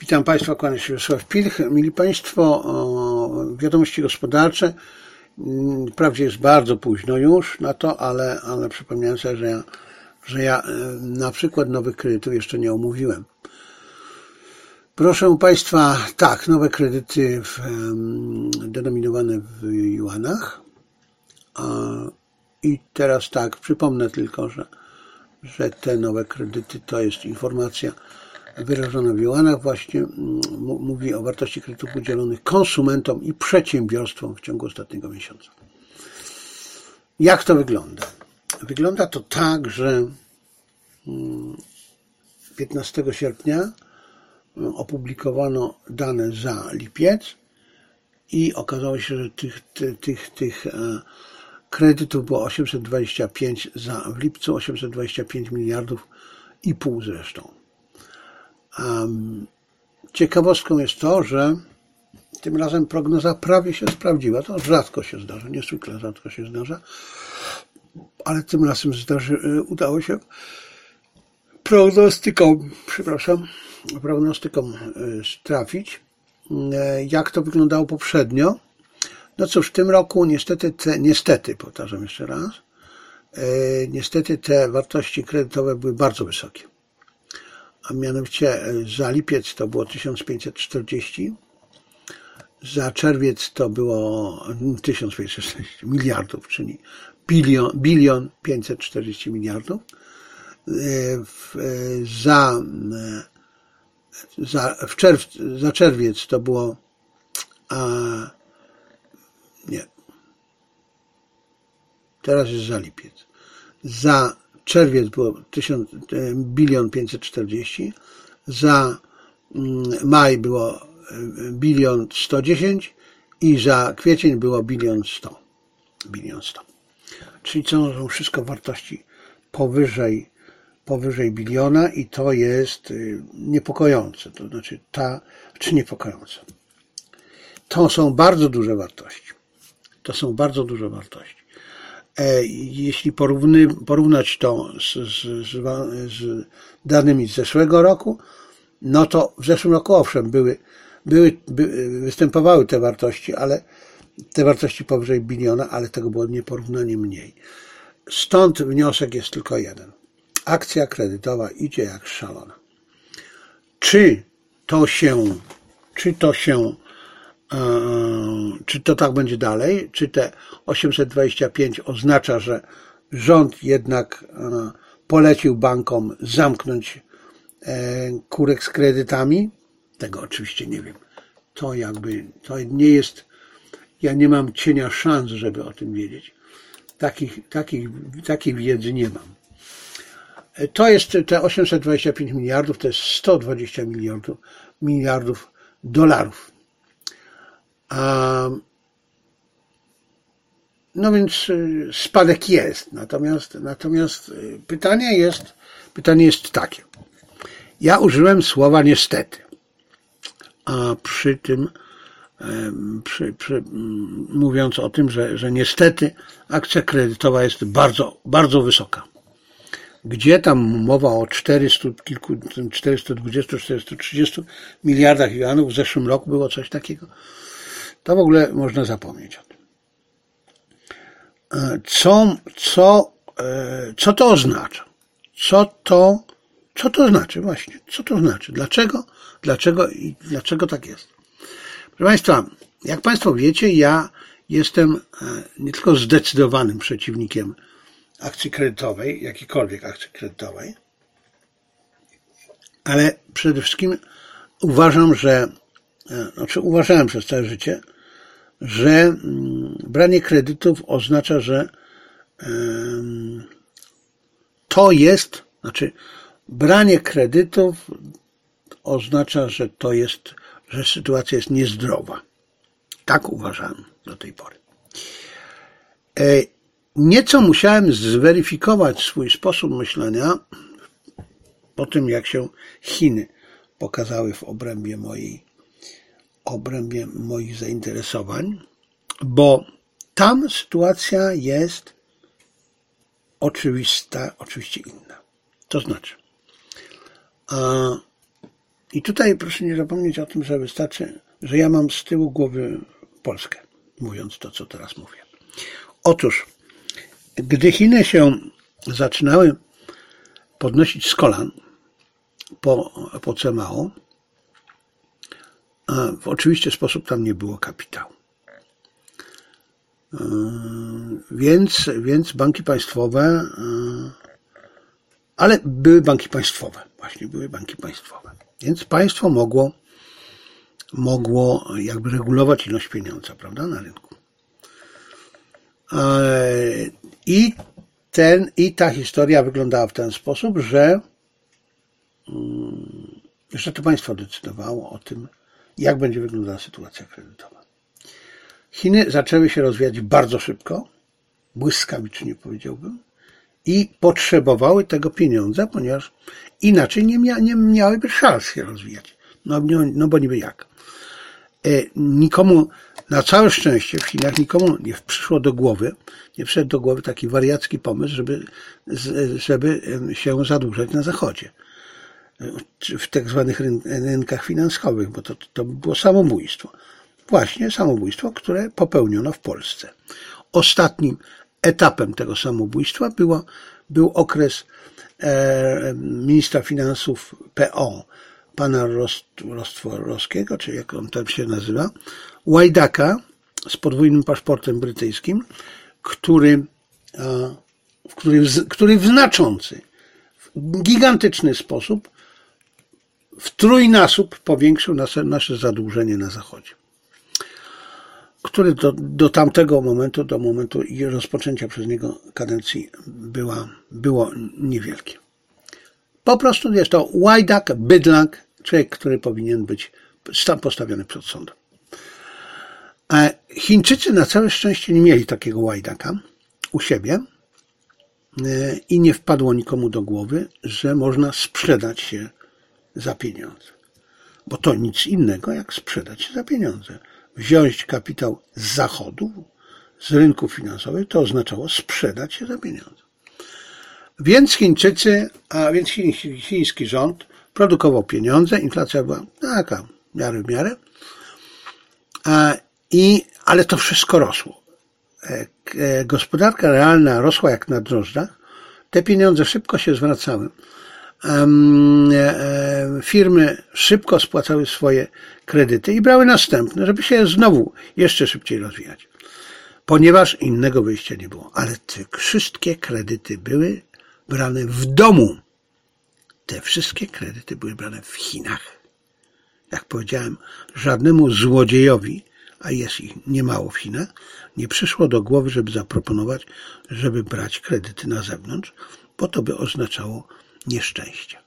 Witam Państwa, kłania się Wiesław Pilch. Mili Państwo, wiadomości gospodarcze. Wprawdzie jest bardzo późno już na to, ale przypomniałem sobie, że ja na przykład nowych kredytów jeszcze nie omówiłem. Proszę Państwa, tak, nowe kredyty denominowane w juanach. I teraz tak, przypomnę tylko, że te nowe kredyty to jest informacja wyrażona w juanach, właśnie mówi o wartości kredytów udzielonych konsumentom i przedsiębiorstwom w ciągu ostatniego miesiąca. Jak to wygląda? Wygląda to tak, że 15 sierpnia opublikowano dane za lipiec i okazało się, że tych kredytów było 825 w lipcu, 825 miliardów i pół zresztą. Ciekawostką jest to, że tym razem prognoza prawie się sprawdziła. To rzadko się zdarza, niezwykle rzadko się zdarza, ale tym razem udało się prognostykom trafić. Jak to wyglądało poprzednio? No cóż, w tym roku niestety, powtarzam jeszcze raz, niestety te wartości kredytowe były bardzo wysokie. A mianowicie za lipiec to było 1540, za czerwiec to było 1540 miliardów, czyli bilion 540 miliardów. Za czerwiec to było teraz jest za lipiec. Za czerwiec było bilion 540, za maj było bilion 110 i za kwiecień było bilion 100. Czyli to są wszystko wartości powyżej biliona i to jest niepokojące. To znaczy niepokojące. To są bardzo duże wartości. Jeśli porównać to z danymi z zeszłego roku, no to w zeszłym roku owszem, występowały te wartości, ale te wartości powyżej biliona, ale tego było nieporównanie mniej. Stąd wniosek jest tylko jeden. Akcja kredytowa idzie jak szalona. Czy to tak będzie dalej? Czy te 825 oznacza, że rząd jednak polecił bankom zamknąć kurek z kredytami? Tego oczywiście nie wiem. To nie jest, ja nie mam cienia szans, żeby o tym wiedzieć. Takiej wiedzy nie mam. To jest te 825 miliardów, to jest 120 miliardów dolarów. No więc spadek jest, natomiast pytanie jest takie. Ja użyłem słowa niestety, a przy tym mówiąc o tym, że niestety akcja kredytowa jest bardzo, bardzo wysoka. Gdzie tam mowa o 420-430 miliardach juanów, w zeszłym roku było coś takiego, to w ogóle można zapomnieć o tym. Co to oznacza? Co to znaczy właśnie? Co to znaczy? Dlaczego tak jest? Proszę Państwa, jak Państwo wiecie, ja jestem nie tylko zdecydowanym przeciwnikiem akcji kredytowej, jakiejkolwiek akcji kredytowej, ale przede wszystkim uważałem przez całe życie, że branie kredytów oznacza, że branie kredytów oznacza, że sytuacja jest niezdrowa. Tak uważałem do tej pory. Nieco musiałem zweryfikować swój sposób myślenia po tym, jak się Chiny pokazały w obrębie moich zainteresowań, bo tam sytuacja jest oczywiście inna. To znaczy, I tutaj proszę nie zapomnieć o tym, że wystarczy, że ja mam z tyłu głowy Polskę, mówiąc to, co teraz mówię. Otóż, gdy Chiny się zaczynały podnosić z kolan po CMAO, w oczywisty sposób tam nie było kapitału. Więc banki państwowe, ale były banki państwowe, właśnie były banki państwowe. Więc państwo mogło jakby regulować ilość pieniądza, prawda, na rynku. I ta historia wyglądała w ten sposób, że to państwo decydowało o tym, jak będzie wyglądała sytuacja kredytowa. Chiny zaczęły się rozwijać bardzo szybko, błyskawicznie powiedziałbym, i potrzebowały tego pieniądza, ponieważ inaczej nie miałyby szans się rozwijać. No bo niby jak. Nikomu, na całe szczęście w Chinach nikomu nie przyszedł do głowy taki wariacki pomysł, żeby się zadłużać na Zachodzie. W tak zwanych rynkach finansowych, bo to było samobójstwo. Właśnie samobójstwo, które popełniono w Polsce. Ostatnim etapem tego samobójstwa był okres ministra finansów PO, pana Rostworowskiego, czy jak on tam się nazywa, łajdaka z podwójnym paszportem brytyjskim, który w znaczący, w gigantyczny sposób w trójnasób powiększył nasze zadłużenie na Zachodzie, które do tamtego momentu, do momentu rozpoczęcia przez niego kadencji było niewielkie. Po prostu jest to łajdak, bydlak, człowiek, który powinien być postawiony przed sądem. Chińczycy na całe szczęście nie mieli takiego łajdaka u siebie i nie wpadło nikomu do głowy, że można sprzedać się za pieniądze. Bo to nic innego jak sprzedać się za pieniądze. Wziąć kapitał z Zachodu, z rynków finansowych, to oznaczało sprzedać się za pieniądze. Więc chiński rząd produkował pieniądze, inflacja była taka w miarę, ale to wszystko rosło. Gospodarka realna rosła jak na drożdżach, te pieniądze szybko się zwracały. Firmy szybko spłacały swoje kredyty i brały następne, żeby się znowu jeszcze szybciej rozwijać. Ponieważ innego wyjścia nie było. Ale te wszystkie kredyty były brane w domu. Te wszystkie kredyty były brane w Chinach. Jak powiedziałem, żadnemu złodziejowi, a jest ich niemało w Chinach, nie przyszło do głowy, żeby zaproponować, żeby brać kredyty na zewnątrz, bo to by oznaczało nieszczęście.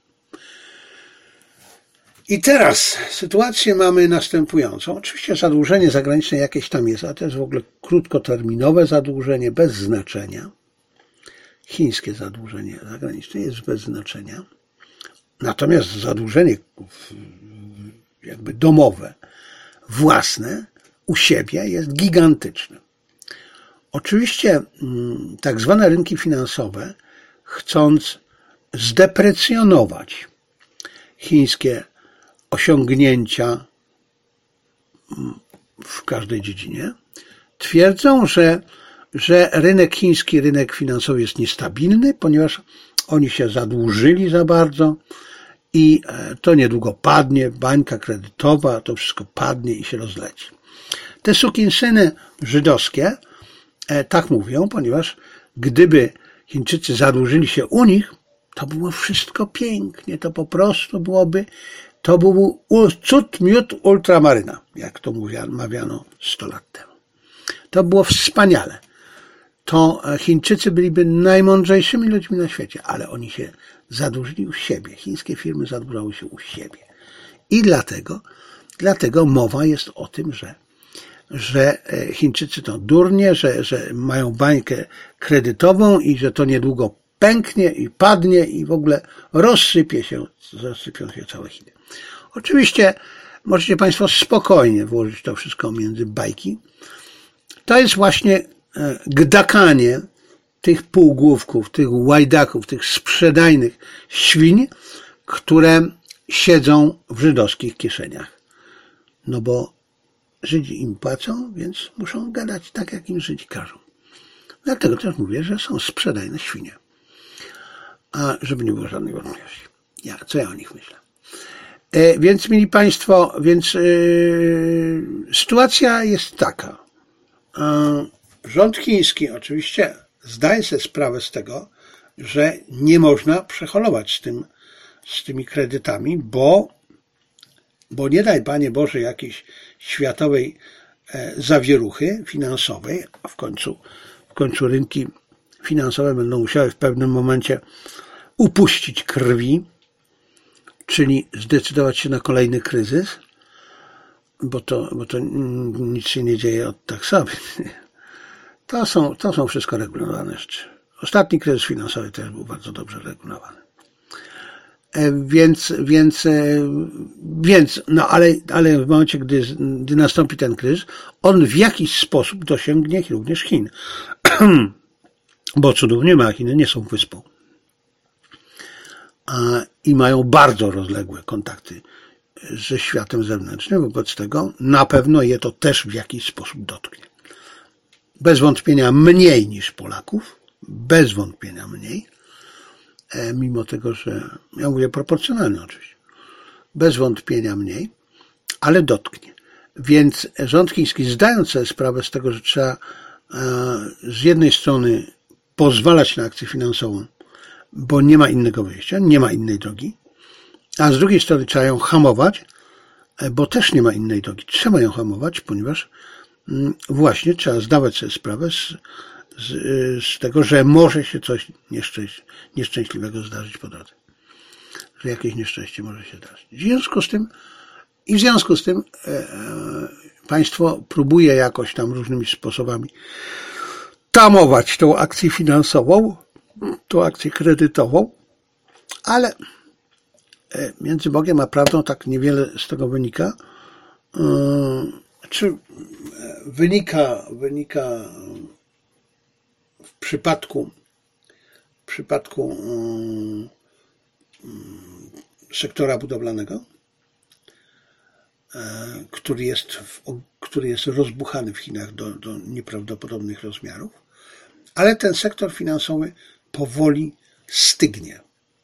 I teraz sytuację mamy następującą. Oczywiście zadłużenie zagraniczne jakieś tam jest, ale to jest w ogóle krótkoterminowe zadłużenie, bez znaczenia. Chińskie zadłużenie zagraniczne jest bez znaczenia. Natomiast zadłużenie jakby domowe, własne, u siebie jest gigantyczne. Oczywiście tak zwane rynki finansowe, chcąc zdeprecjonować chińskie osiągnięcia w każdej dziedzinie, twierdzą, że rynek chiński, rynek finansowy jest niestabilny, ponieważ oni się zadłużyli za bardzo i to niedługo padnie, bańka kredytowa, to wszystko padnie i się rozleci. Te sukinsyny żydowskie tak mówią, ponieważ gdyby Chińczycy zadłużyli się u nich, to było wszystko pięknie, to po prostu to był cud miód ultramaryna, jak to mawiano 100 lat temu. To było wspaniale. To Chińczycy byliby najmądrzejszymi ludźmi na świecie, ale oni się zadłużyli u siebie. Chińskie firmy zadłużały się u siebie. I dlatego mowa jest o tym, że Chińczycy to durnie, że mają bańkę kredytową i że to niedługo pęknie i padnie i w ogóle rozsypią się całe Chiny. Oczywiście możecie Państwo spokojnie włożyć to wszystko między bajki. To jest właśnie gdakanie tych półgłówków, tych łajdaków, tych sprzedajnych świń, które siedzą w żydowskich kieszeniach. No bo Żydzi im płacą, więc muszą gadać tak, jak im Żydzi każą. Dlatego też mówię, że są sprzedajne świnie. A żeby nie było żadnej wątpliwości. Co ja o nich myślę? Więc, mili Państwo, sytuacja jest taka. Rząd chiński oczywiście zdaje sobie sprawę z tego, że nie można przeholować z tymi kredytami, bo nie daj Panie Boże jakiejś światowej zawieruchy finansowej, a w końcu rynki finansowe będą musiały w pewnym momencie upuścić krwi, czyli zdecydować się na kolejny kryzys, bo to nic się nie dzieje od tak sobie. To są wszystko regulowane rzeczy. Ostatni kryzys finansowy też był bardzo dobrze regulowany. No ale w momencie, gdy nastąpi ten kryzys, on w jakiś sposób dosięgnie również Chin. Bo cudów nie ma, Chiny nie są wyspą. I mają bardzo rozległe kontakty ze światem zewnętrznym, wobec tego na pewno je to też w jakiś sposób dotknie. Bez wątpienia mniej niż Polaków, bez wątpienia mniej, mimo tego, że ja mówię proporcjonalnie oczywiście, bez wątpienia mniej, ale dotknie. Więc rząd chiński, zdając sobie sprawę z tego, że trzeba z jednej strony pozwalać na akcję finansową, bo nie ma innego wyjścia, nie ma innej drogi, a z drugiej strony trzeba ją hamować, bo też nie ma innej drogi. Trzeba ją hamować, ponieważ właśnie trzeba zdawać sobie sprawę z tego, że może się coś nieszczęśliwego zdarzyć po drodze. Że jakieś nieszczęście może się zdarzyć. W związku z tym państwo próbuje jakoś tam różnymi sposobami tamować tą akcję finansową, tą akcję kredytową, ale między Bogiem a prawdą tak niewiele z tego wynika. Czy wynika w przypadku sektora budowlanego, który jest rozbuchany w Chinach do nieprawdopodobnych rozmiarów, ale ten sektor finansowy powoli stygnie.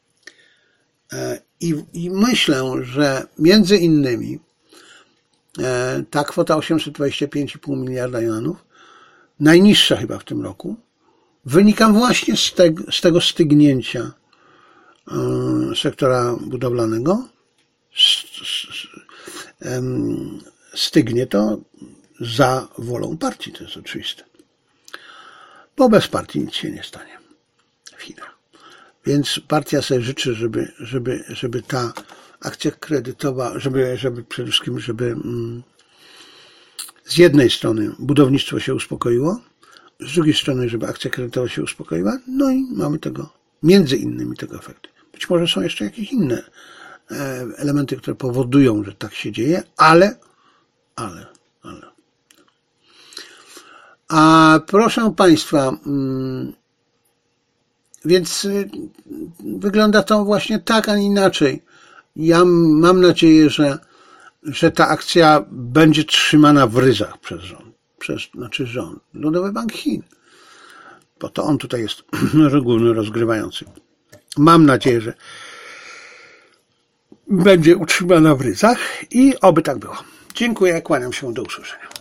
I myślę, że między innymi ta kwota 825,5 miliarda juanów, najniższa chyba w tym roku, wynika właśnie z tego stygnięcia sektora budowlanego. Stygnie to za wolą partii, to jest oczywiste. Bo bez partii nic się nie stanie w Chinach. Więc partia sobie życzy, żeby ta akcja kredytowa, żeby przede wszystkim, żeby z jednej strony budownictwo się uspokoiło, z drugiej strony, żeby akcja kredytowa się uspokoiła, no i mamy między innymi tego efekty. Być może są jeszcze jakieś inne elementy, które powodują, że tak się dzieje, ale. A proszę Państwa, więc wygląda to właśnie tak, a nie inaczej. Ja mam nadzieję, że ta akcja będzie trzymana w ryzach przez rząd. Ludowy Bank Chin. Bo to on tutaj jest główny rozgrywający. Mam nadzieję, że będzie utrzymana w ryzach i oby tak było. Dziękuję, kłaniam się, do usłyszenia.